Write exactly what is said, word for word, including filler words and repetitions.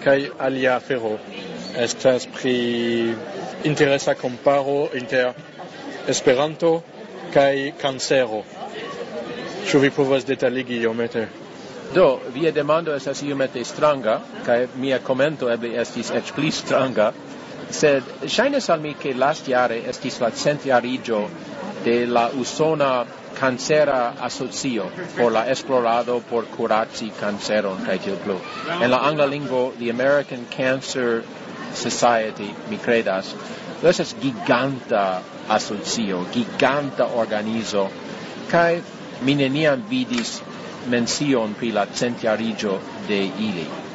kai alia afero. Estas pri interesa comparo inter Esperanto kai kancero. Ĉu vi povas detaligi iomete? Do, via demando estas iomete stranga, kaj mia komento eble estis eĉ pli stranga, sed ŝajnas al mi ke lastjare estis la centjariĝo de la usona cancera asocio por la esplorado por curaci canceron kaj tiel plu. En la angla lingvo, the American Cancer Society, mi credas, estas giganta asocio, giganta organizo, kaj mi neniam vidis mencion pri la centjariĝo de ili.